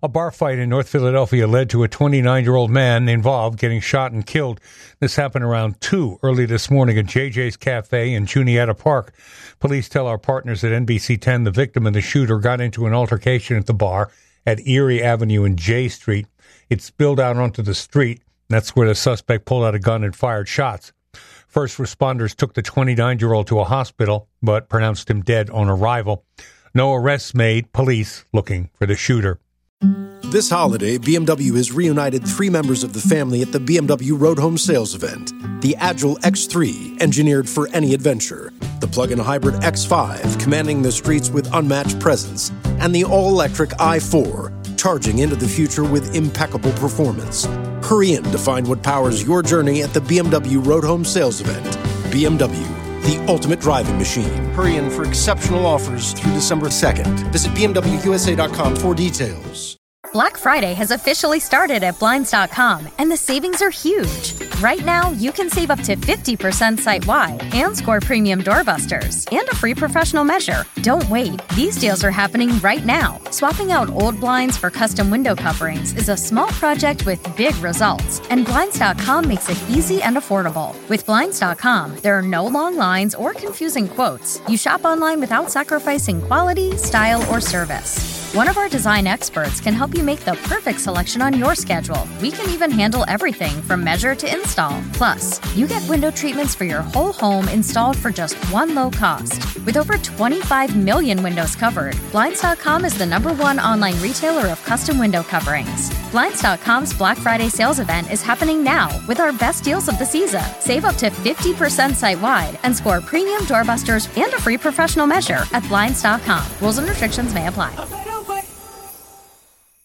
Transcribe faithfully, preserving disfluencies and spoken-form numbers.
A bar fight in North Philadelphia led to a twenty-nine-year-old man involved getting shot and killed. This happened around two early this morning at J J's Cafe in Juniata Park. Police tell our partners at N B C ten the victim and the shooter got into an altercation at the bar at Erie Avenue and J Street. It spilled out onto the street. That's where the suspect pulled out a gun and fired shots. First responders took the twenty-nine-year-old to a hospital, but pronounced him dead on arrival. No arrests made. Police looking for the shooter. This holiday, B M W has reunited three members of the family at the B M W Road Home Sales Event. The Agile X three, engineered for any adventure. The plug-in hybrid X five, commanding the streets with unmatched presence. And the all-electric i four, charging into the future with impeccable performance. Hurry in to find what powers your journey at the B M W Road Home Sales Event. B M W, the ultimate driving machine. Hurry in for exceptional offers through December second. Visit B M W U S A dot com for details. Black Friday has officially started at Blinds dot com, and the savings are huge. Right now, you can save up to fifty percent site-wide and score premium doorbusters and a free professional measure. Don't wait. These deals are happening right now. Swapping out old blinds for custom window coverings is a small project with big results, and Blinds dot com makes it easy and affordable. With Blinds dot com, there are no long lines or confusing quotes. You shop online without sacrificing quality, style, or service. One of our design experts can help you make the perfect selection on your schedule. We can even handle everything from measure to install. Plus, you get window treatments for your whole home installed for just one low cost. With over twenty-five million windows covered, Blinds dot com is the number one online retailer of custom window coverings. Blinds dot com's Black Friday sales event is happening now with our best deals of the season. Save up to fifty percent site-wide and score premium doorbusters and a free professional measure at Blinds dot com. Rules and restrictions may apply.